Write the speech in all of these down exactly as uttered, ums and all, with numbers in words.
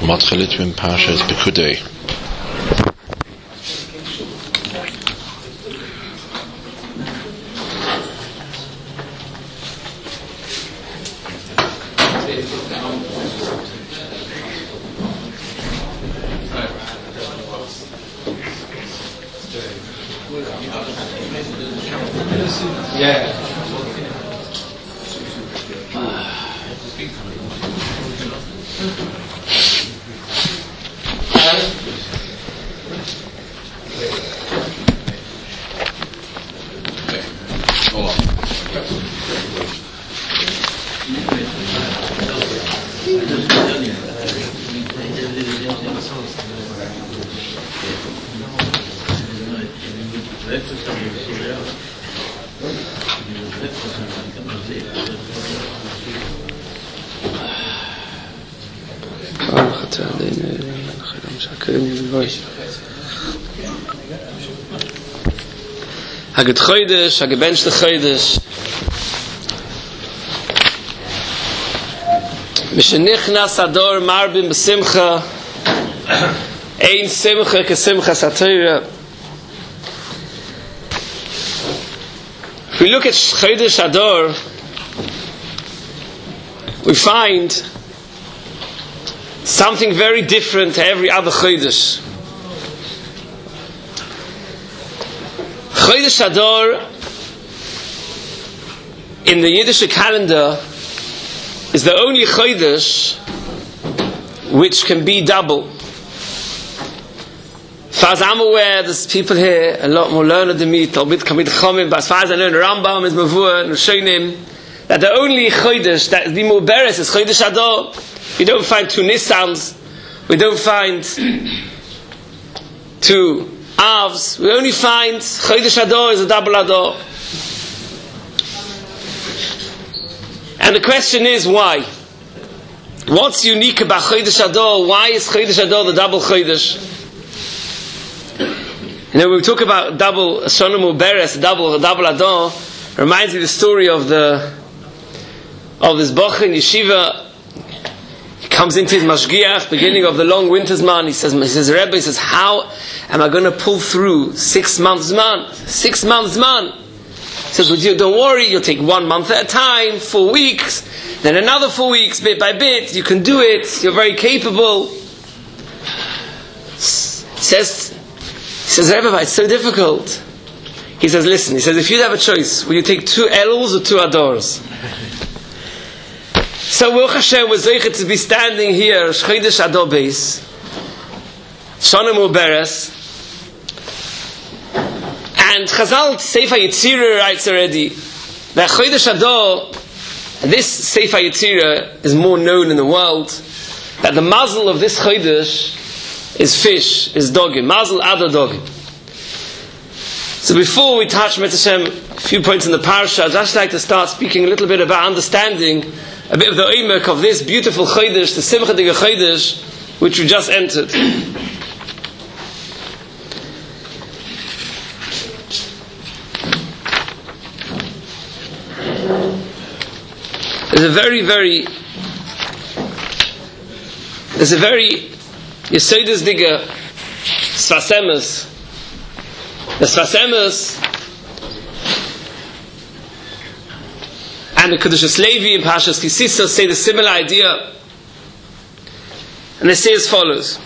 מתחילים עם פרשת פקודי. Yeah. Haget Chodesh, hagebenchte Chodesh. Mishenichnas Ador marbim b'simcha, ein simcha kesimchas haTorah. If we look at Chodesh Ador, we find something very different to every other Chodesh. Chodesh Ador in the Yiddish calendar is the only Chodesh which can be double. As far as I'm aware, there's people here a lot more learned than me, Talmid Kamid Chomim, but as far as I know, the Rambam is Mavur and Rishonim, that the only Chodesh that is Bimur Beres is Chodesh Ador. You don't find two Nissans, we don't find two Avs, we only find Chodesh Ador is a double Ador. And the question is why? What's unique about Chodesh Ador? Why is Chodesh Ador the double Chodesh? You know, when we talk about double Shana Muberes, double double Ador, reminds me of the story of the of this Boch in Yeshiva. He comes into his mashgiach, beginning of the long winter's man. He says, he says, Rebbe, he says, how am I going to pull through six months man? Six months man. He says, well, you don't worry, you'll take one month at a time, four weeks, then another four weeks, bit by bit. You can do it. You're very capable. He says, he says, Rebbe, it's so difficult. He says, listen. He says, if you'd have a choice, will you take two Elul or two Adors? So Baruch Hashem was zeichet to be standing here, Chodesh Ador Beis, Shana Muberes, and Chazal Sefer Yetzirah writes already that Chodesh Ador, this Sefer Yetzirah is more known in the world, that the mazel of this Chodesh is fish, is dogim, mazel Ador dogim. So before we touch Met Hashem, a few points in the parasha, I'd just like to start speaking a little bit about understanding a bit of the oimek of this beautiful Chodesh, the Simcha Dega Chodesh, which we just entered. There's a very, very, there's a very Yesodus Dega Sfas Emes. The Sfas Emes and the Kedushas Levi and Pashas Kisisa say the similar idea, and they say as follows.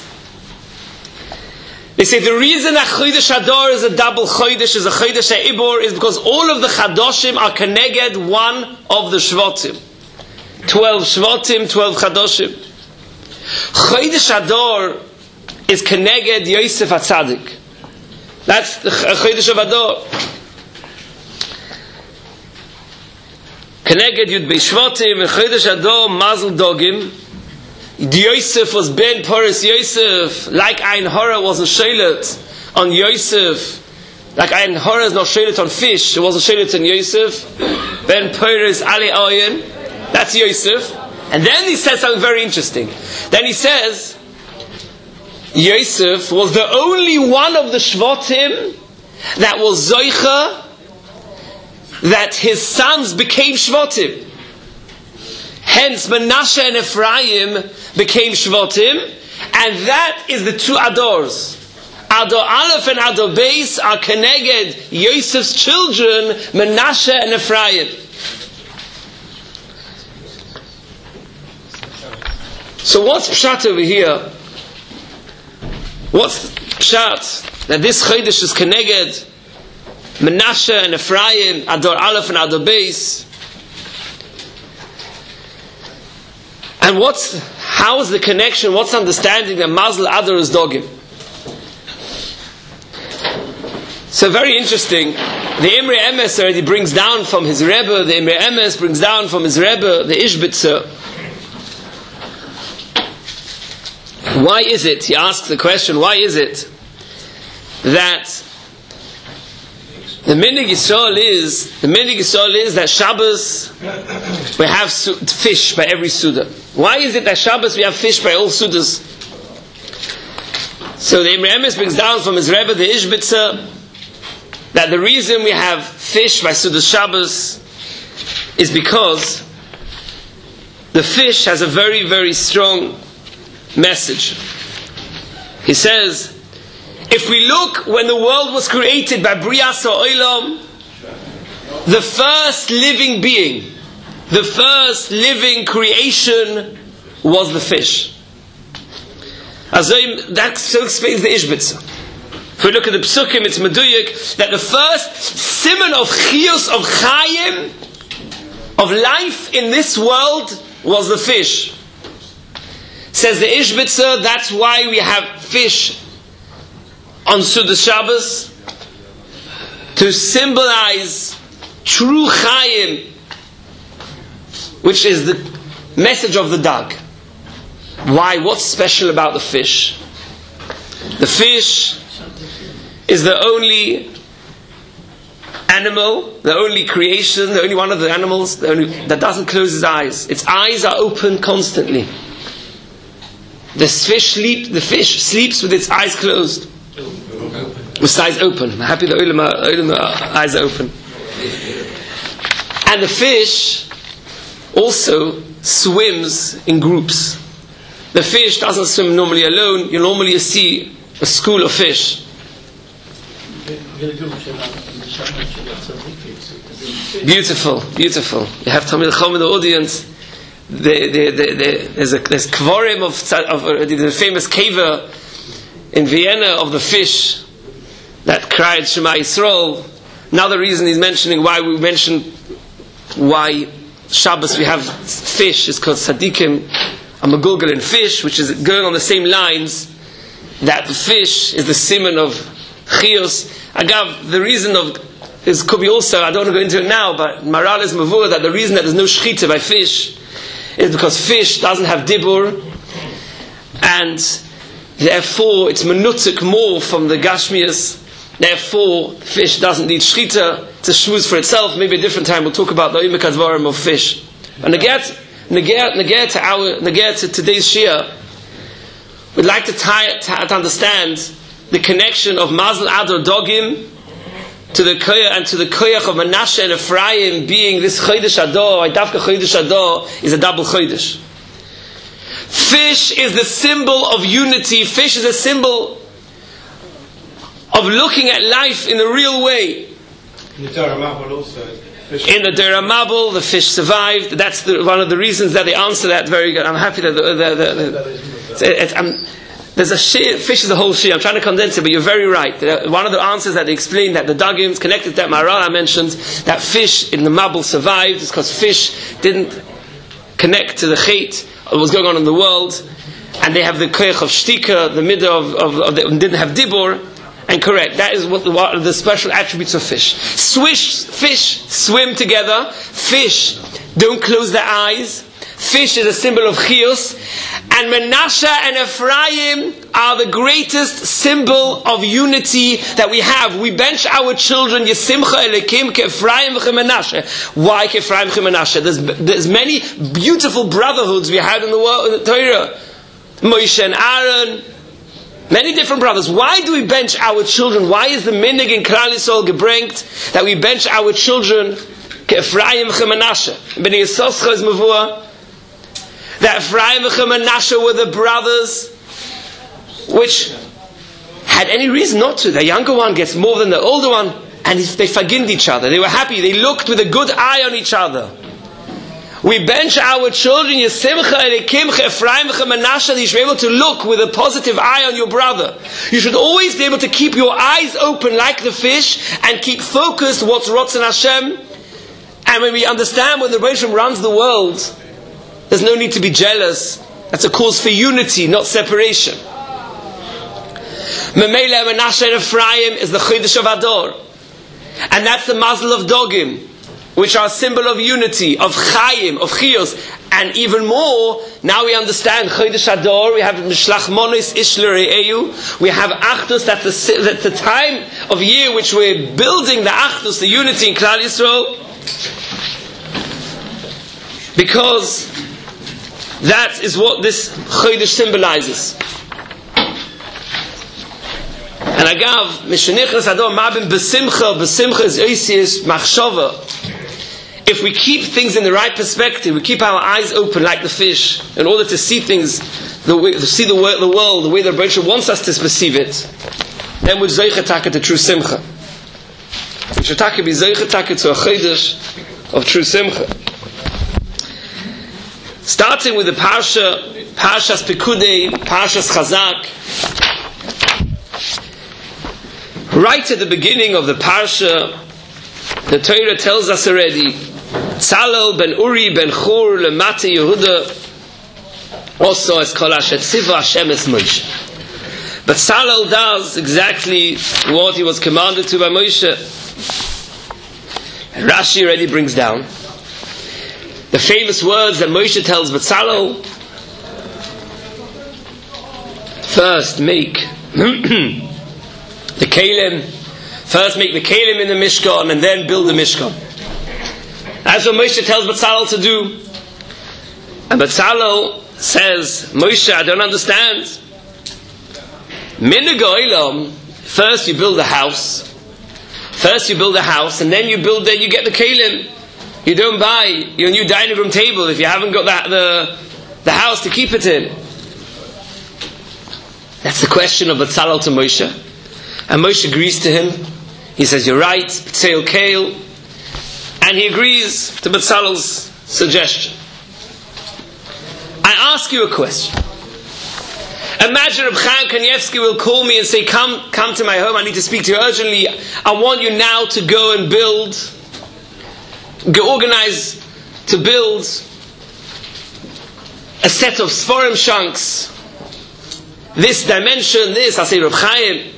They say the reason that Chodesh Ador is a double Chodesh, is a Chodesh Ha'ibor, is because all of the Chadoshim are connected one of the Shvatim. Twelve Shvatim, twelve Chadoshim. Chodesh Ador is connected Yosef HaTzadik. That's the Chodesh of Ador. Keneged Yud Beishvatim and Chodesh Ador Mazel Dogim. Yosef was ben Poris Yosef, like Ein Hora wasn't shaylet on Yosef, like Ein Hora is not shaylet on fish, it wasn't shaylet on Yosef. Ben Poris Ali Ayin, that's Yosef. And then he says something very interesting. Then he says Yosef was the only one of the Shvatim that was Zoicha, that his sons became Shvatim. Hence Menashe and Ephraim became Shvatim, And that is the two Adors. Ador Aleph and Ador Beis are Keneged Yosef's children, Menashe and Ephraim. So what's Pshat over here? What's Pshat? That this Chodesh is Keneged Menashe and Ephraim, Ador Aleph and Ador Beis. And what's, how is the connection, what's the understanding that Mazel Ador is Dogim? So very interesting. The Imre Emes already brings down from his Rebbe, the Imre Emes brings down from his Rebbe, the Ishbitzer. Why is it, he asks the question, why is it that the Minig Yisrael is, the Minig Yisrael is that Shabbos we have su- fish by every Suda. Why is it that Shabbos we have fish by all Sudas? So the Imre Emes brings down from his Rebbe, the Ishbitzer, that the reason we have fish by Suda Shabbos is because the fish has a very, very strong message. He says, if we look when the world was created by Brias HaOlam, the first living being, the first living creation was the fish. Azayim, that so explains the Ishbitzer. If we look at the Psukim, it's Meduyik, that the first simon of Chiyus, of Chayim, of life in this world was the fish. Says the Ishbitzer, that's why we have fish on Suda Shabbos, to symbolize true Chayim, which is the message of the dog. Why? What's special about the fish? The fish is the only animal, the only creation, the only one of the animals the only, that doesn't close its eyes. Its eyes are open constantly. The fish sleep. The fish sleeps with its eyes closed, with its eyes open. I'm happy the ulama eyes are open. And the fish also swims in groups. The fish doesn't swim normally alone. You normally see a school of fish. Beautiful, beautiful. You have Talmid Chacham in the audience. The, the, the, the, there's a there's kvorim of, of uh, the famous caver in Vienna of the fish that cried Shema Yisrael. Another reason he's mentioning why we mention why Shabbos we have fish is because Tzadikim are megulgal in fish, which is going on the same lines that the fish is the simon of Chiyos. Agav, the reason of is could be also, I don't want to go into it now, but Maral is mavur that the reason that there's no shechita by fish is because fish doesn't have dibur, and therefore it's menutzik more from the gashmias. Therefore, fish doesn't need shechita. It's a shmuz for itself. Maybe a different time we'll talk about the imek advarim of fish. And neget, neget, neget to our neget to today's shia, we'd like to, tie, to, to understand the connection of Mazel Ador Dogim to the koyach and to the koyach of Menashe and Ephraim being this Chodesh Ador. Dafka Chodesh Ador is a double Chodesh. Fish is the symbol of unity. Fish is a symbol of looking at life in a real way. In the Dera Mabul also. In the Dera Mabul, the fish survived. That's the, one of the reasons that they answer that very good. I'm happy that the, the, the, the, it, it, I'm, there's a shir, fish is a whole shir. I'm trying to condense it, but you're very right. One of the answers that they explain that the Dagim is connected to that Maral mentions that fish in the Mabul survived is because fish didn't connect to the chait of what was going on in the world, and they have the koyach of shtika, the midah of, of, of the, didn't have dibur. And correct, that is what the, what the special attributes of fish. Swish, fish swim together. Fish don't close their eyes. Fish is a symbol of chiyus. And Menashe and Ephraim are the greatest symbol of unity that we have. We bench our children, Yesimcha Elekim Ke'Ephraim V'Menashe. Why Ke'Ephraim V'Menashe? There's, there's many beautiful brotherhoods we had in the world, in the Torah. Moshe and Aaron. Many different brothers. Why do we bench our children? Why is the minig in Klal Yisrael gebringt that we bench our children? Ephraim Menashe. Bnei Yisoscha is mavua that Ephraim and Menashe were the brothers which had any reason not to. The younger one gets more than the older one, and they forgive each other. They were happy. They looked with a good eye on each other. We bench our children, Yesimcha, Elekimcha, Ephraimcha, Menashe, you should be able to look with a positive eye on your brother. You should always be able to keep your eyes open like the fish and keep focused what's Ratzon Hashem. And when we understand when the Rebbe runs the world, there's no need to be jealous. That's a cause for unity, not separation. Memele, Menashe, and Ephraim is the Chodesh of Adar. And that's the Mazel of Dogim, which are a symbol of unity, of Chayim, of Chiyos. And even more, now we understand Chodesh Adar, we have Mishlach Monis Ishler Re'eyu, we have Achdus, that's the, that's the time of year which we're building the Achdus, the unity in Klal Yisrael, because that is what this Chodesh symbolizes. And Agav, Mishenichas Adar, Mabim Besimcha, Besimcha is Oisius, Machshava. If we keep things in the right perspective, we keep our eyes open like the fish, in order to see things, the way, to see the, way, the world the way the Rebbe wants us to perceive it, then we're Zeicha to true Simcha. We should be Zeicha to a Chodesh of true Simcha. Starting with the Parsha, Parshas Pekudei, Parshas Chazak. Right at the beginning of the Parsha, the Torah tells us already, Tzalel ben Uri ben Chur lemate Yehuda also as kol asher tziva Hashem es Moshe. But Tzalel does exactly what he was commanded to by Moshe. And Rashi already brings down the famous words that Moshe tells Tzalel. First make the Kalim, first make the Kalim in the Mishkan and then build the Mishkan. That's what Moshe tells Betzalel to do. And Betzalel says, Moshe, I don't understand. Minhag ha'olam, first you build a house. First you build a house and then you build, then you get the Kalim. You don't buy your new dining room table if you haven't got the, the, the house to keep it in. That's the question of Betzalel to Moshe. And Moshe agrees to him. He says, you're right, B'tzeil Keil. And he agrees to Betzalel's suggestion. I ask you a question. Imagine Reb Chaim Kanievsky will call me and say, come, come to my home, I need to speak to you urgently. I want you now to go and build, go organize to build a set of Sforim Shanks. This dimension, this, I say, Reb Chaim,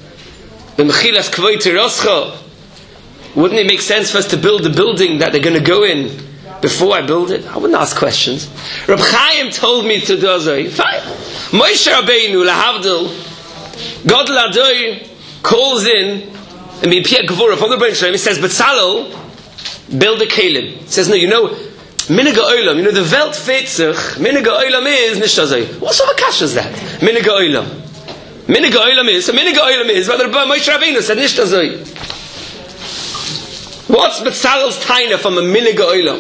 wouldn't it make sense for us to build the building that they're going to go in before I build it? I wouldn't ask questions. Reb Chaim told me to do so. Fine. Moshe Rabbeinu, lahavdil, God Ladoy calls in, and from the Rebbe Shalom, he says, Betzalel, build a Kalim. He says, no, you know, Minhag ha'olam, you know, the Welt Fetzich, Minhag ha'olam is Nishtazoi. What sort of kash is that? Minhag ha'olam. Minhag ha'olam is, so Minhag ha'olam is, but Moshe Rabbeinu said Nishtazoi. What's Betzalel's taina from a Minhag ha'olam?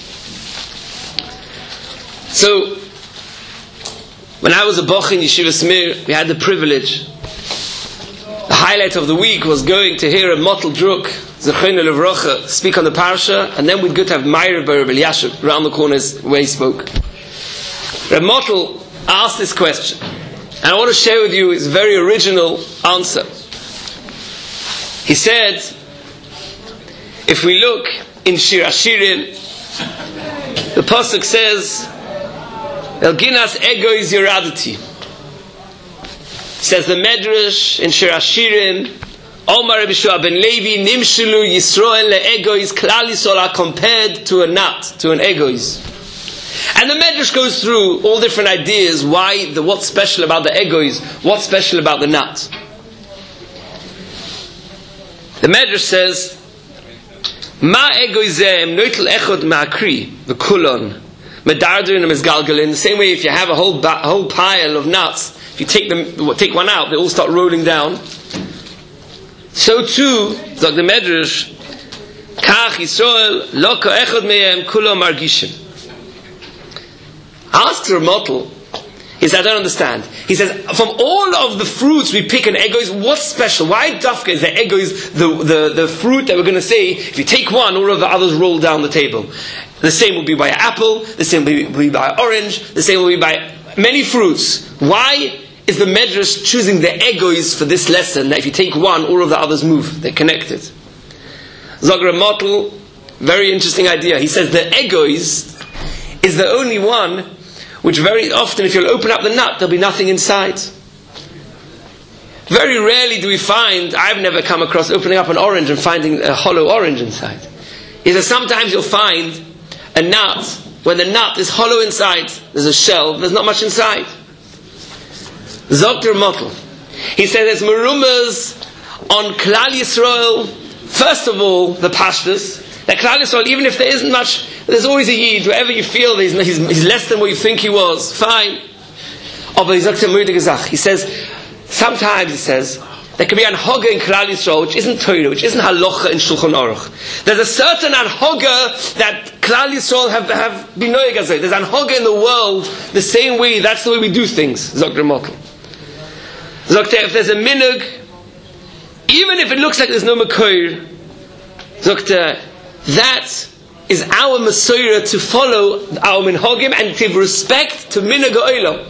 So, when I was a boch in Yeshiva Smir, we had the privilege. The highlight of the week was going to hear a Motel Druk, Zechreinu Levrocha, speak on the parsha, and then we'd go to have Meir Bar Eliashib around the corners where he spoke. Reb Motel asked this question, and I want to share with you his very original answer. He said, if we look in Shir Hashirim, the pasuk says, Elginas egois yiradati. Says the Medrash in Shir Hashirim, Omar Rabbi Shua ben Levi, Nimshulu Yisroel le'egois, Klal Yisrael are compared to a nut, to an egois. And the Medrash goes through all different ideas, why, the, what's special about the egois, what's special about the nut. The Medrash says, Ma egoizem noitel echod ma'akri, v'kulon, medarder and mezgalgalin. The same way, if you have a whole ba- whole pile of nuts, if you take them, take one out, they all start rolling down. So too, like the Medrash, Kach Yisrael lo echod mehem kulo margishim. Ask Reb Motel, He said, I don't understand. He says, from all of the fruits we pick in egois, what's special? Why dafka is the egois the, the, the fruit that we're going to say, if you take one, all of the others roll down the table? The same will be by apple, the same will be, will be by orange, the same will be by many fruits. Why is the Medrash choosing the egois for this lesson, that if you take one, all of the others move? They're connected. Zoger Motel, very interesting idea. He says the egois is the only one which very often, if you'll open up the nut, there'll be nothing inside. Very rarely do we find, I've never come across opening up an orange and finding a hollow orange inside. He says sometimes you'll find a nut, when the nut is hollow inside, there's a shell, there's not much inside. Zokter Motel. He says there's merumas on Klal Yisrael, first of all, the pashtus, that Klal Yisrael, even if there isn't much, there's always a yid, wherever you feel he's, he's, he's less than what you think he was, fine. Oh, but he says, sometimes he says, there can be an hogga in Klal Yisrael, which isn't Torah, which isn't halacha in Shulchan Aruch. There's a certain an hogga that Klal Yisrael have, have been noyeg as it. There's an hogga in the world, the same way, that's the way we do things, Zokter Motel. Zokter, if there's a minug, even if it looks like there's no makoir, Zokter, that is our Masorah to follow our minhagim and give respect to minhag ha'olam.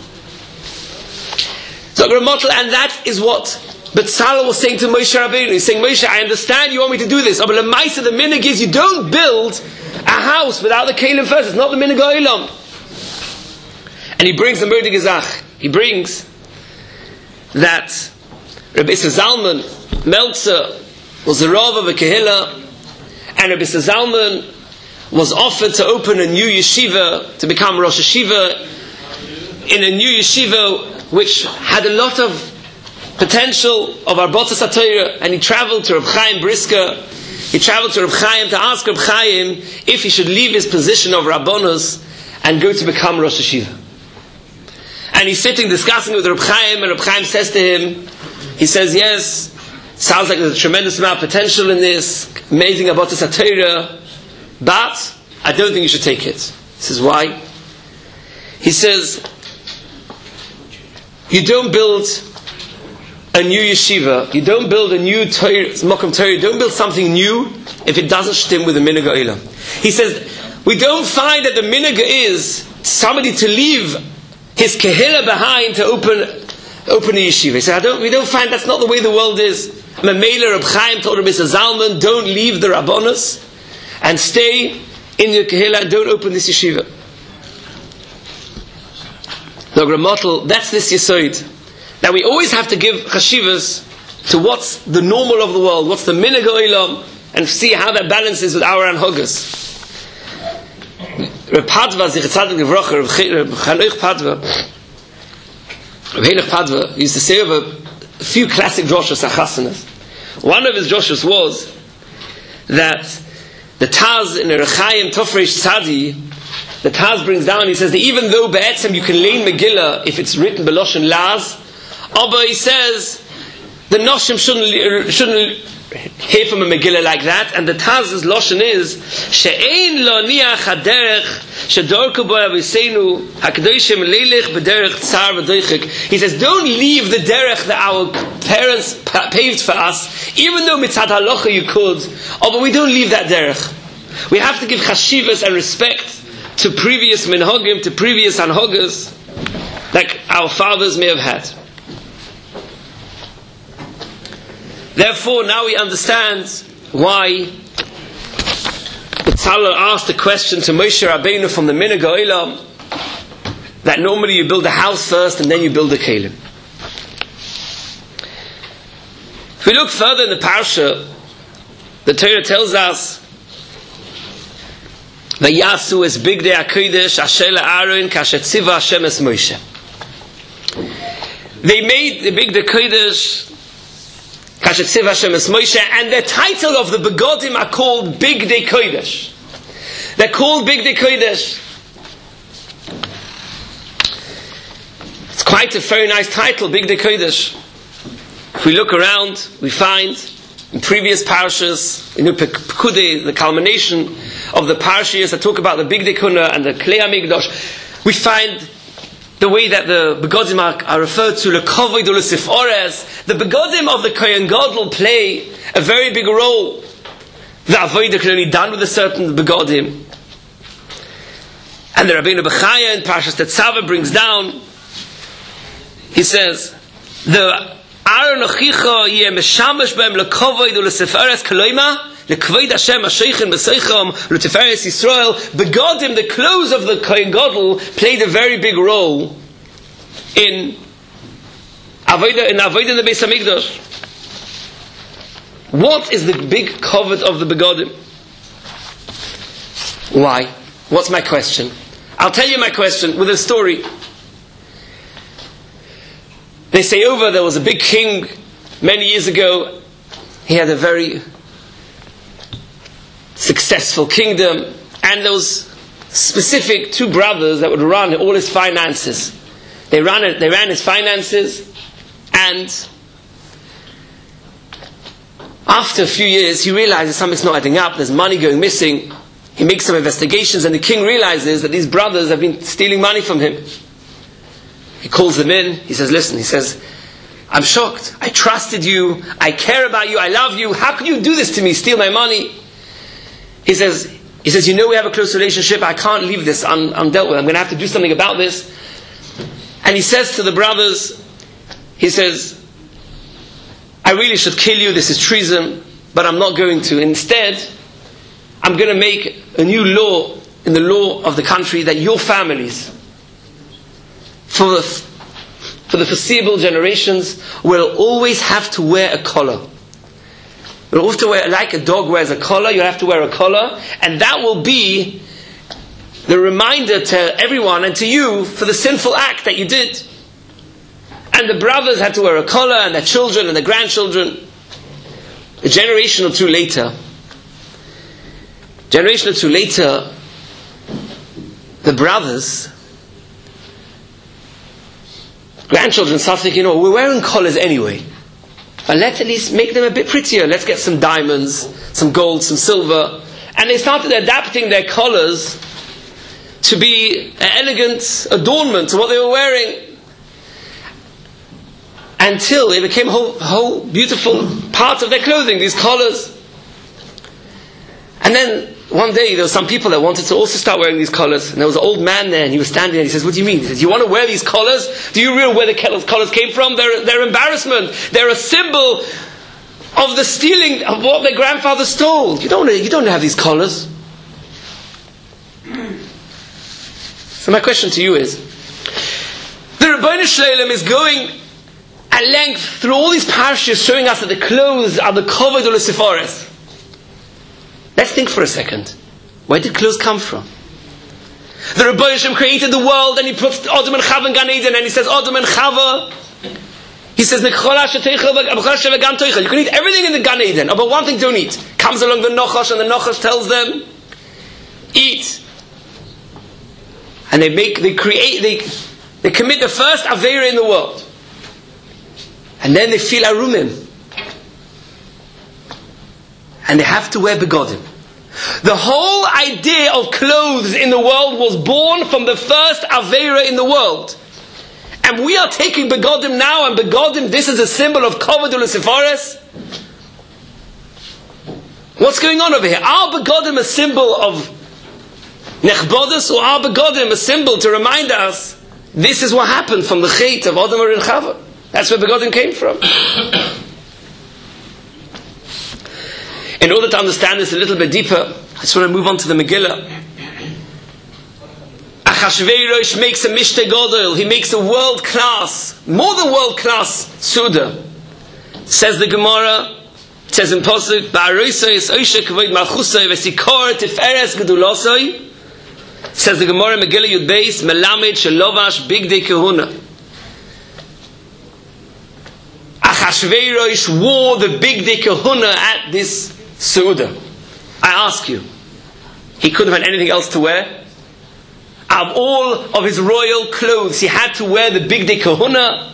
Zokter Motel, and that is what Betzalel was saying to Moshe Rabbeinu. He's saying, Moshe, I understand you want me to do this, but the ma'aseh, the minhag is you don't build a house without the kelim first. It's not the minhag ha'olam. And he brings the Murdi Gezach. He brings that Rabbi Issa Zalman Meltzer was the Rav of a Kehillah, and Rabbi Issa Zalman was offered to open a new yeshiva, to become Rosh Yeshiva in a new yeshiva which had a lot of potential of Arbotas HaTorah, and he traveled to Reb Chaim Brisker. He traveled to Reb Chaim to ask Reb Chaim if he should leave his position of Rabbonos and go to become Rosh Yeshiva. And he's sitting discussing with Reb Chaim, and Reb Chaim says to him, he says, yes, sounds like there's a tremendous amount of potential in this, amazing Arbotas HaTorah, but I don't think you should take it. He says, why? He says, you don't build a new yeshiva, you don't build a new Torah, Mokum Torah, you don't build something new if it doesn't stem with the minhag ha'olam. He says, we don't find that the minhag is somebody to leave his kehillah behind to open open a yeshiva. He said, I don't, we don't find that's not the way the world is. Mamela Reb Chaim told Rabbi Issa Zalman, don't leave the Rabbonos and stay in your kehillah and don't open this yeshiva. Zoger Motel, that's this yesod. Now we always have to give chashivas to what's the normal of the world, what's the minhag ha'olam, and see how that balances with our anhogas. Reb Padva, Zichat Tzadik Livrocha, Reb Chanoich Padva, Reb Henoch Padva used to say of a few classic droshes achasanas. One of his droshes was that the Taz in Erechaim Tofresh Tzadi, the Taz brings down, he says that even though Be'etzem you can lean Megillah if it's written Beloshen Laz, but he says the Noshim shouldn't, shouldn't hear from a Megillah like that, and the Taz's Loshen is She'ein lo niach haderech shedorku bo aviseinu hakdoshim leilech b'derech tzar v'doichik. He says, don't leave the derech that our parents paved for us, even though mitzad halacha you could, oh, but we don't leave that derech. We have to give chashivas and respect to previous minhagim, to previous anhogas, like our fathers may have had. Therefore, now we understand why Betzalel asked the question to Moshe Rabbeinu from the minhag ha'olam, that normally you build a house first and then you build a kelim. If we look further in the parsha, the Torah tells us, Vayasu es bigdei hakodesh asher la'Aaron kasher tziva Hashem es Moshe. They made the bigdei hakodesh kasher tziva Hashem es Moshe, and the title of the begodim are called Bigdei Kodesh. They're called Bigdei Kodesh. It's quite a very nice title, Bigdei Kodesh. If we look around, we find in previous parashas, in Pekudei, the culmination of the parashas that talk about the Bigdei Kuna and the Klei HaMikdash, we find the way that the begodim are, are referred to, lekovod u'lesifores, the begodim of the Kohen Gadol play a very big role. The avodah can only be done with a certain begodim. And the Rabbeinu Bechaya in Parshas Tetzaveh brings down, he says, the Aaron Ochicha yeh meshamash b'hem lekovod u'lesifores koloima, lekvod Hashem ha'sheichin b'seicham l'tiferes Yisrael. Begodim, the clothes of the Kohen Gadol, played a very big role in avodah in avodah in the Beis Hamikdash. What is the big kovod of the begodim? Why? What's my question? I'll tell you my question with a story. They say over there was a big king many years ago. He had a very successful kingdom, and there was specific two brothers that would run all his finances. They ran it, they ran his finances, and after a few years he realizes something's not adding up, there's money going missing. He makes some investigations, and the king realizes that these brothers have been stealing money from him. He calls them in, he says, listen, he says, I'm shocked. I trusted you, I care about you, I love you. How could you do this to me, steal my money? He says, he says, you know we have a close relationship, I can't leave this un- undealt with. I'm going to have to do something about this. And he says to the brothers, he says, I really should kill you, this is treason, but I'm not going to. Instead, I'm going to make a new law in the law of the country that your families, for the, for the foreseeable generations, will always have to wear a collar. You'll have to wear, like a dog wears a collar, you'll have to wear a collar, and that will be the reminder to everyone and to you for the sinful act that you did. And the brothers had to wear a collar, and their children and their grandchildren. A generation or two later, generation or two later, the brothers, grandchildren start thinking, oh, we're wearing collars anyway. But let's at least make them a bit prettier. Let's get some diamonds, some gold, some silver. And they started adapting their collars to be an elegant adornment to what they were wearing. Until it became a whole, whole beautiful part of their clothing, these collars. And then one day there were some people that wanted to also start wearing these collars. And there was an old man there, and he was standing there, and he says, what do you mean? He says, you want to wear these collars? Do you realize where the collars came from? They're, they're embarrassment. They're a symbol of the stealing of what their grandfather stole. You don't, you don't have these collars. So my question to you is, the Rebbeinu Shalom is going at length through all these parashas showing us that the clothes are the kovod u'lesifores. Let's think for a second. Where did clothes come from? The Rebbeinu Shalom created the world, and he puts Adam and Chava in Gan Eden, and he says, Adam and Chava, he says, you can eat everything in the Gan Eden, but one thing don't eat. Comes along the Nochash, and the Nochash tells them, eat. And they make, they create, they, they commit the first Aveira in the world. And then they feel Arumim. And they have to wear begodim. The whole idea of clothes in the world was born from the first Aveira in the world. And we are taking begodim now, and begodim, this is a symbol of kovod u'lesifores. What's going on over here? Are begodim a symbol of nechbodus, or are begodim a symbol to remind us this is what happened from the chait of Adam and Chava? That's where begodim came from. In order to understand this a little bit deeper, I just want to move on to the Megillah. Achashverosh makes a Mishteh Gadol. He makes a world-class, more than world-class Suda. Says the Gemara, it says in Pasuk, Ba'aroisai es oishe kavod malchusai v'sikor tiferes gedulosai. Says the Gemara, Megillah Yud Beis, Melamed shelovash bigdei kahuna. Achashverosh wore the bigdei kahuna at this Suda. I ask you, he couldn't have had anything else to wear? Out of all of his royal clothes, he had to wear the bigdei kahuna.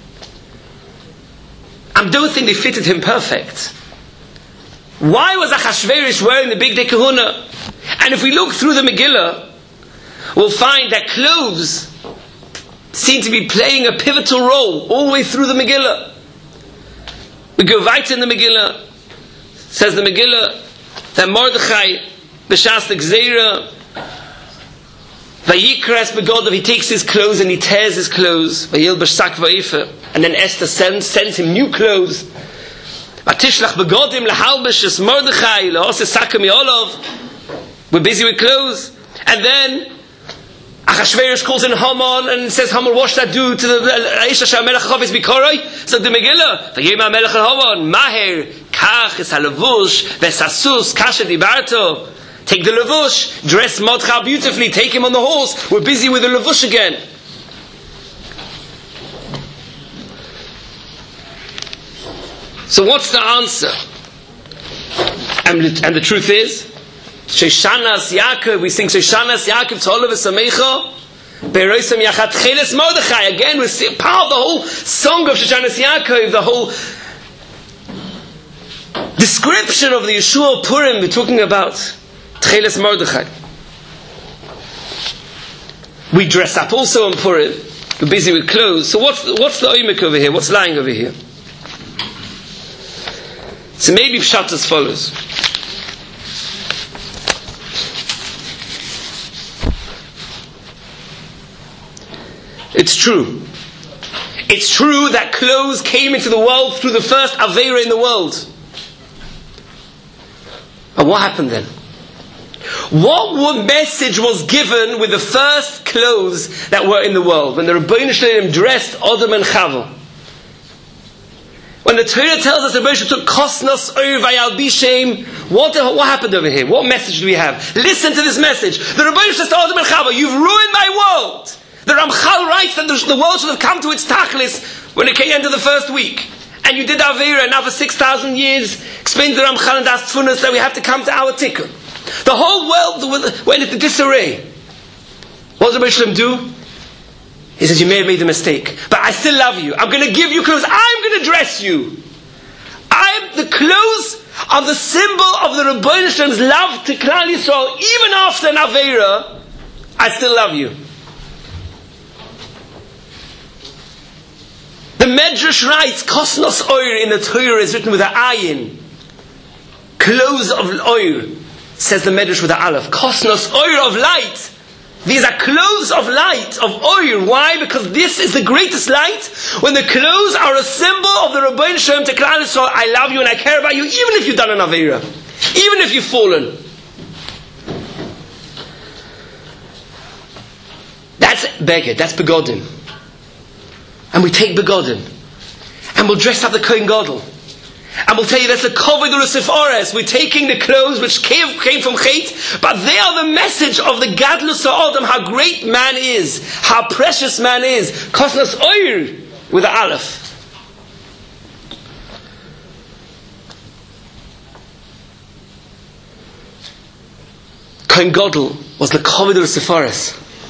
I don't think they fitted him perfect. Why was Achashverosh wearing the bigdei kahuna? And if we look through the Megillah, we'll find that clothes seem to be playing a pivotal role all the way through the Megillah. We go right in the Megillah. Says the Megillah that Mordechai, b'shas the Gzeira, vayikras begodav, he takes his clothes and he tears his clothes. Vayilbash sak va'efer, and then Esther sends, sends him new clothes. Vatishlach begodim lehalbash es Mordechai le'oseh sakem yolov. We're busy with clothes, and then Achashverosh calls in Haman and says, Haman, wash that dude to the Aisha Melech Chavis Bikoroi. So the Megillah, Vayema Melech Haman, Maher, Kach es halavush, Vesasus, Kasha dibarto. Take the lavush, dress Mordechai beautifully, take him on the horse. We're busy with the lavush again. So what's the answer? And, and the truth is, Shoshanas Yaakov, we sing Shoshanas Yaakov Tzolav V'Samecha Be'eroisam Yachat Cheles Mordechai. Again, we see part of the whole song of Shoshanas Yaakov, the whole description of the Yeshua Purim. We're talking about Cheles Mordechai. We dress up also on Purim. We're busy with clothes. So what's what's the oimik over here? What's lying over here? So maybe Pshat as follows. It's true. It's true that clothes came into the world through the first Aveira in the world. And what happened then? What message was given with the first clothes that were in the world? When the Rebbeinu Shalom dressed Adam and Chava. When the Torah tells us that Moshe took Kosnos Oir Vayalbishem, what, what happened over here? What message do we have? Listen to this message. The Rebbeinu says to Adam and Chava, you've ruined my world. The Ramchal writes that the world should have come to its tachlis when it came into the first week. And you did Avera, and now for six thousand years, explains the Ramchal and Das Tfunas that we have to come to our tikkun. The whole world went into disarray. What does the Rebbe do? He says, you may have made a mistake, but I still love you. I'm going to give you clothes. I'm going to dress you. I'm the clothes are the symbol of the Rebbeinu Shalom's love to Klal Yisrael. Even after an Avera, I still love you. The Medrash writes, Kosnos Oir in the Torah is written with an ayin. Clothes of oir, says the Medrash with an aleph. Kosnos Oir of light. These are clothes of light, of oir. Why? Because this is the greatest light. When the clothes are a symbol of the Rebbeinu Shalom to Klal Yisrael, I love you and I care about you, even if you've done an Aveira. Even if you've fallen. That's Beged, that's Begodim. And we take Begodim. And we'll dress up the Kohen Gadol. And we'll tell you that's the Kovod Urusif Ores. We're taking the clothes which came, came from Chet, but they are the message of the Gadlus Ha'adam, how great man is, how precious man is. Kosnos Oir with the Aleph. Kohen Gadol was the Kovod Urusif Ores.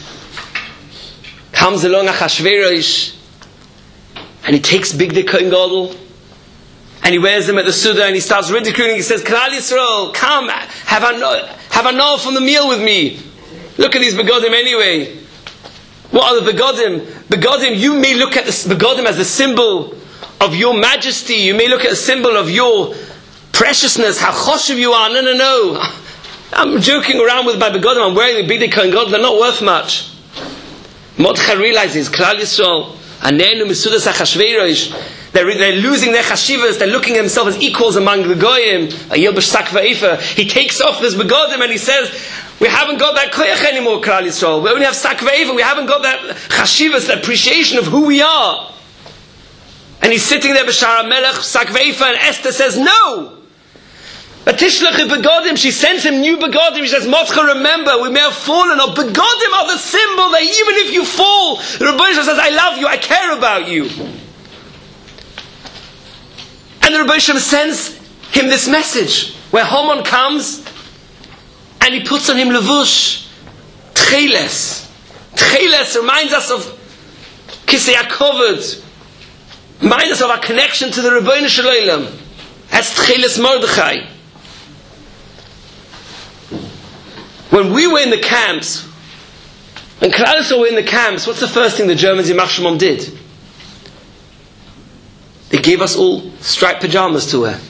Comes along Achashverosh, and he takes Big the Kohen Gadol, and he wears them at the Suda, and he starts ridiculing. He says, Klal Yisrael, come, have a have a no from the meal with me. Look at these begodim anyway. What are the begodim? Begodim, you may look at the begodim as a symbol of your majesty. You may look at a symbol of your preciousness, how choshev you are. No, no, no. I'm joking around with my begodim. I'm wearing the Big Kohen Gadol. They're not worth much. Mordechai realizes, Klal Yisrael, Anenu Mesudas HaChashverosh, they're, they're losing their chashivas, they're looking at themselves as equals among the goyim. He takes off this begodim and he says, we haven't got that koyach anymore, Klal Yisrael. We only have sak ve'eva. We haven't got that chashivas, that appreciation of who we are. And he's sitting there b'shar HaMelech, sak ve'eva, and Esther says, no! Begodim, she sends him new begodim. She says, Mordechai, remember, we may have fallen, or begodim are the symbol that even if you fall, the Rebbeinu says, I love you, I care about you. And the Rebbeinu sends him this message, where Haman comes, and he puts on him levush, tcheles. Tcheles reminds us of Kisei HaKovod, reminds us of our connection to the Rebbeinu Shalom. That's tcheles Mordechai. When we were in the camps, When Klal Yisrael were in the camps, what's the first thing the Germans in Yimach Shemam did? They gave us all striped pajamas to wear.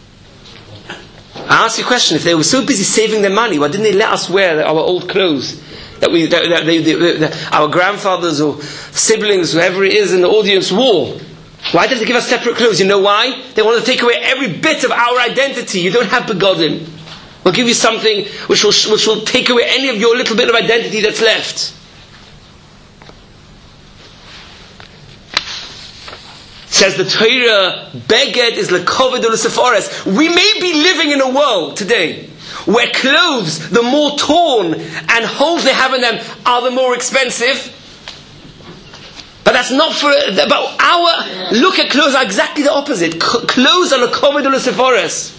I ask you a question, if they were so busy saving their money, why didn't they let us wear our old clothes? That we, that, that they, they, that our grandfathers or siblings, whoever it is in the audience, wore. Why did they give us separate clothes? You know why? They want to take away every bit of our identity. You don't have begodim. We'll give you something which will, which will take away any of your little bit of identity that's left. Says the Torah, Beged is lekoved u'lesefores. We may be living in a world today where clothes, the more torn and holes they have in them, are the more expensive. But that's not for. But our look at clothes are exactly the opposite. C- clothes are lekoved u'lesefores,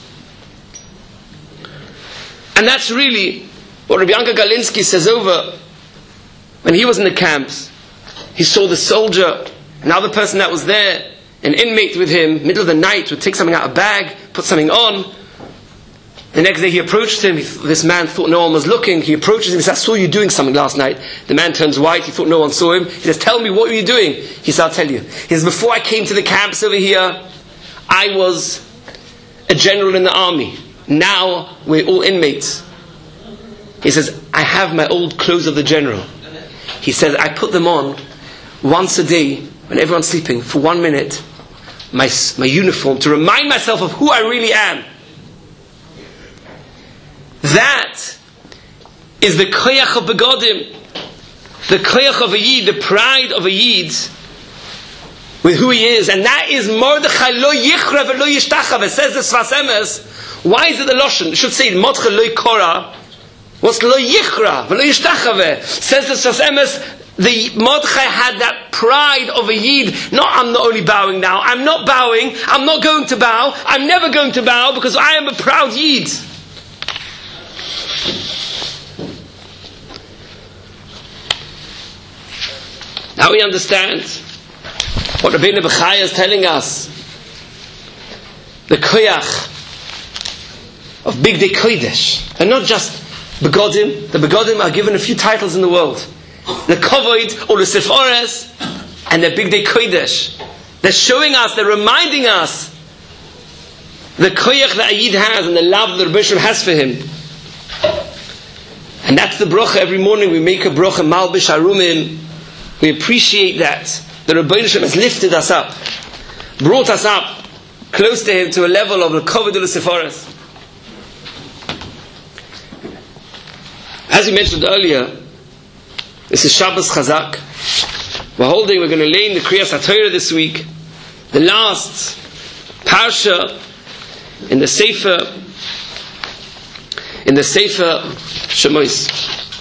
and that's really what Rabbi Yanka Galinsky says over when he was in the camps. He saw the soldier, another person that was there, an inmate with him, middle of the night, would take something out of a bag, put something on. The next day he approached him. He th- this man thought no one was looking. He approaches him. He says, I saw you doing something last night. The man turns white. He thought no one saw him. He says, tell me, what were you doing? He says, I'll tell you. He says, before I came to the camps over here, I was a general in the army. Now we're all inmates. He says, I have my old clothes of the general. He says, I put them on once a day when everyone's sleeping for one minute, my, my uniform, to remind myself of who I really am. That is the koyach of begodim, the koyach of a yid, the pride of a yid with who he is, and that is Mordechai lo yichra v'lo yishtachav. It says the Sfas Emes. Why is it the lashon? It should say Mordechai lo yikora. What's lo yichra v'lo yishtachav? Says the Sfas Emes. The Mordechai had that pride of a yid. Not, I'm not only bowing now. I'm not bowing. I'm not going to bow. I'm never going to bow because I am a proud yid. Now we understand what Rabbeinu Bechaya is telling us. The koyach of Bigdei Kodesh. And not just begodim. The begodim are given a few titles in the world. The Kavod or the Sefores and the Bigdei Kodesh. They're showing us, they're reminding us the koyach that a yid has and the love that the Rebbe has for him. And that's the bracha. Every morning we make a bracha, Malbish Harumim. We appreciate that. The Rebbe has lifted us up, brought us up close to him to a level of the Kavod or the Sefores. As we mentioned earlier, this is Shabbos Chazak. We're holding, we're going to lay in the Kriyas HaTorah this week, the last Parsha in the Sefer, in the Sefer Shemos.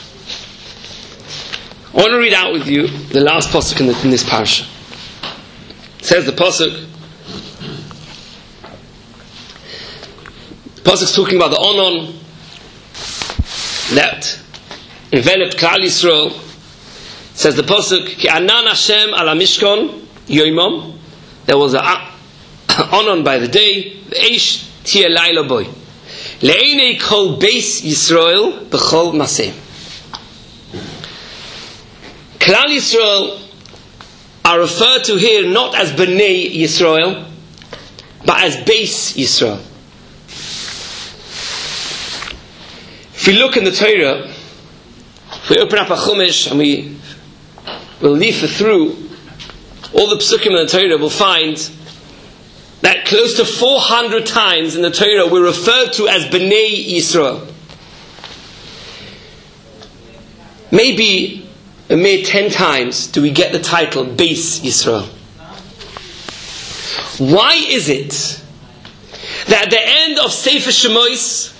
I want to read out with you the last pasuk in, the, in this Parsha. It says the pasuk, the pasuk's talking about the Onon that enveloped Klal Yisrael. Says the pasuk, Ki anan Hashem ala mishkon yoimom. There was a onon by the day, eish tia laila boy. Le'enei kol beis Yisrael b'chol maseh. Klal Yisrael are referred to here not as Bnei Yisrael, but as Beis Yisrael. If we look in the Torah, if we open up a Chumash and we will leaf through all the psukim in the Torah, we'll find that close to four hundred times in the Torah we're referred to as Bnei Yisrael. Maybe a mere ten times do we get the title Beis Yisrael. Why is it that at the end of Sefer Shemos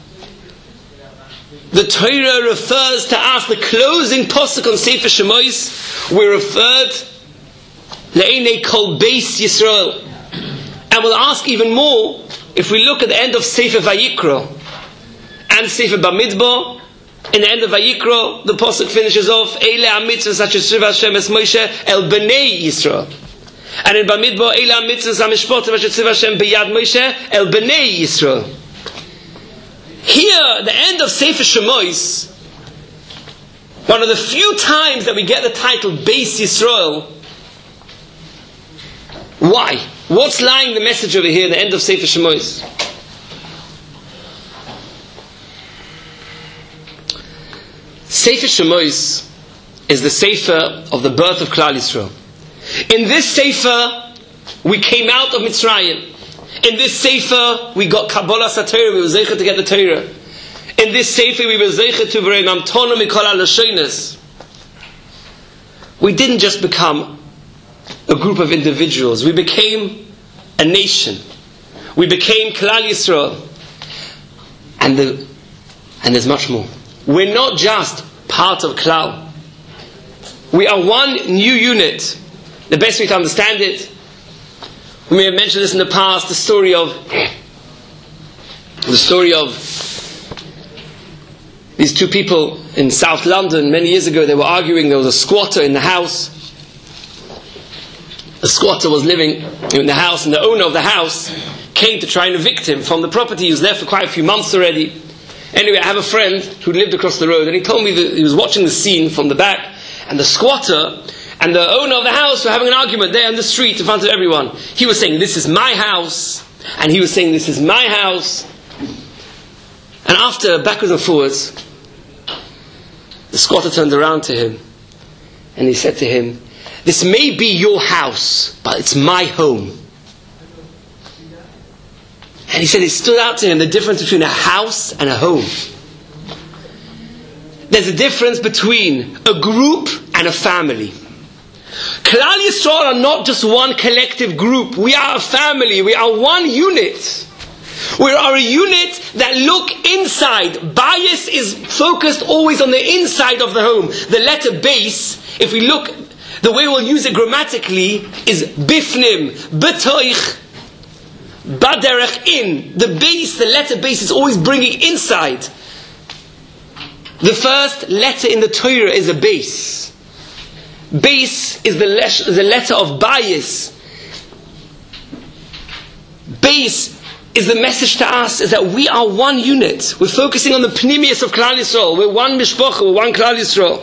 the Torah refers to us, the closing pasuk on Sefer Shemos, we're referred Le'enei kol Beis Yisrael. And we'll ask even more if we look at the end of Sefer Vayikra and Sefer Bamidbar. In the end of Vayikra, the pasuk finishes off Eile HaMitzvos asher tzivah Hashem es Moshe el Bnei Yisrael. And in Bamidbar, Eile HaMitzvos HaMishpatim asher tzivah Hashem biyad Moshe el Bnei Yisrael. Here, the end of Sefer Shemos, One of the few times that we get the title Beis Yisrael. Why? What's lying the message over here at the end of Sefer Shemos? Sefer Shemos is the Sefer of the birth of Klal Yisrael. In this Sefer, we came out of Mitzrayim. In this Sefer, we got Kabbalah Satorah, we were zeicha to get the Torah. In this Sefer, we were zeicha to bring Mamtona Mikol HaLashonos. We didn't just become a group of individuals. We became a nation. We became Klal Yisrael. And, the, and there's much more. We're not just part of Klal. We are one new unit. The best way to understand it, we may have mentioned this in the past, the story of the story of these two people in South London. Many years ago, they were arguing. There was a squatter in the house. The squatter was living in the house, and the owner of the house came to try and evict him from the property. He was there for quite a few months already. Anyway, I have a friend who lived across the road, and he told me that he was watching the scene from the back, and the squatter and the owner of the house were having an argument there on the street in front of everyone. He was saying, "This is my house," and he was saying, "This is my house." And after backwards and forwards, the squatter turned around to him, and he said to him, "This may be your house, but it's my home." And he said it stood out to him, the difference between a house and a home. There's a difference between a group and a family. Klal Yisrael are not just one collective group. We are a family. We are one unit. We are a unit that look inside. Bias is focused always on the inside of the home. The letter base, if we look, the way we'll use it grammatically is bifnim, betoich, baderech, in. The base, the letter base is always bringing inside. The first letter in the Torah is a base. Base is the, le- the letter of bias. Base is the message to us is that we are one unit. We're focusing on the pnimius of Klal Yisrael. We're one mishpacha, we're one Klal Yisrael.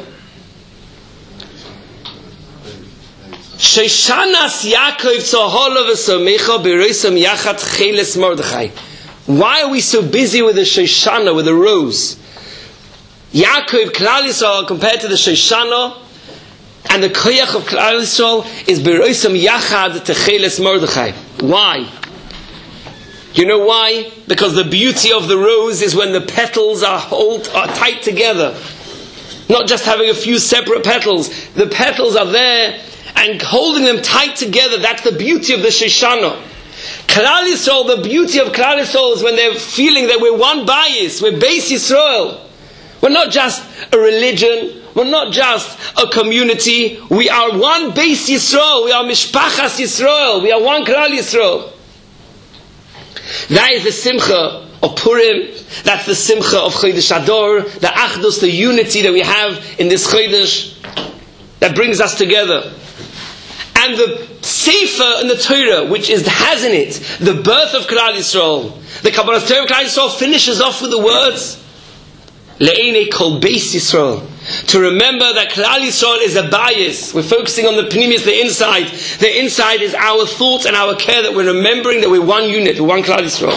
Sheshanas Yaakov Tzoholo v'Somecha b'Roisam Yachat Cheles Mordechai. Why are we so busy with the Shoshana, with the rose? Yaakov, Klal Yisrael, compared to the Shoshana, and the koyach of Klal Yisrael is b'Roisam Yachad Techeles Mordechai. Why? You know why? Because the beauty of the rose is when the petals are hold are tight together. Not just having a few separate petals. The petals are there and holding them tight together. That's the beauty of the Shoshana. Klal Yisrael, the beauty of Klal Yisrael is when they're feeling that we're one bias, we're Beis Yisrael. We're not just a religion. We're not just a community. We are one Beis Yisrael. We are Mishpachas Yisrael. We are one Klal Yisrael. That is the simcha of Purim. That's the simcha of Chodesh Ador. The achdus, the unity that we have in this Chodesh that brings us together. And the Sefer in the Torah, which is has in it the birth of Klal Yisrael. The Kabbalah Torah of Klal Yisrael finishes off with the words Le'enei kol Beis Yisrael. To remember that Klal Yisrael is a bias. We're focusing on the pnimius, the inside. The inside is our thoughts and our care that we're remembering that we're one unit, we're one Klal Yisrael.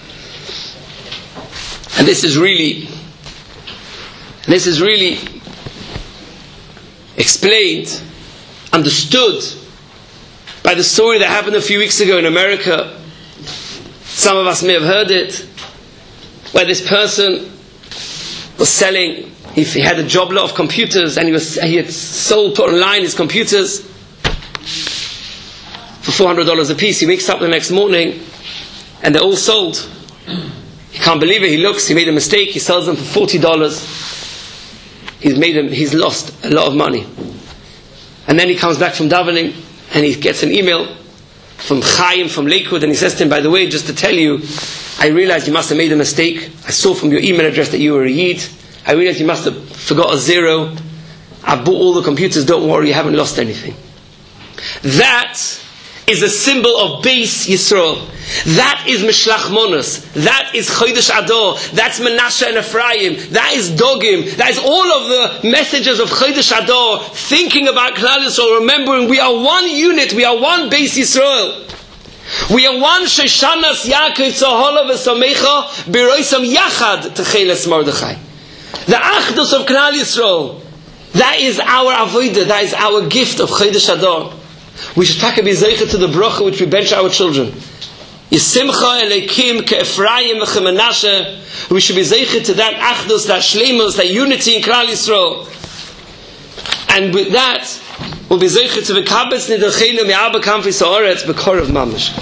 And this is really, this is really explained, understood by the story that happened a few weeks ago in America. Some of us may have heard it, where this person was selling. If he had a job lot of computers and he was he had sold, put online his computers for four hundred dollars a piece. He wakes up the next morning and they're all sold. He can't believe it. He looks, he made a mistake. He sells them for forty dollars. He's made him, he's lost a lot of money. And then he comes back from davening and he gets an email from Chaim from Lakewood, and he says to him, "By the way, just to tell you, I realized you must have made a mistake. I saw from your email address that you were a Yid. I realized you must have forgot a zero. I bought all the computers, don't worry, you haven't lost anything." That is a symbol of Beis Yisrael. That is Mishlach Monos. That is Chodesh Ador. That's Menashe and Ephraim. That is Dogim. That is all of the messages of Chodesh Ador, thinking about Klal Yisrael, remembering we are one unit, we are one Beis Yisrael. We are one Shoshanas Yaakov Tzohola V'Samecha B'Roisam Yachad Techeles Mordechai. The Achdus of Klal Yisrael. That is our avodah. That is our gift of Chodesh Ador. We should take a bizaycha to the bracha which we bench our children. Yisimcha Elokim Ke'Ephraim V'Chemenashe. We should be zeicha to that Achdus, that Shleimus, that unity in Klal Yisrael. And with that, we'll be zeicha to V'Kabetz Nidachenu Me'arba Kamfis Ha'oretz B'Korav Mamash.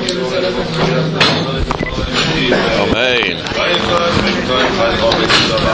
Amen. Amen.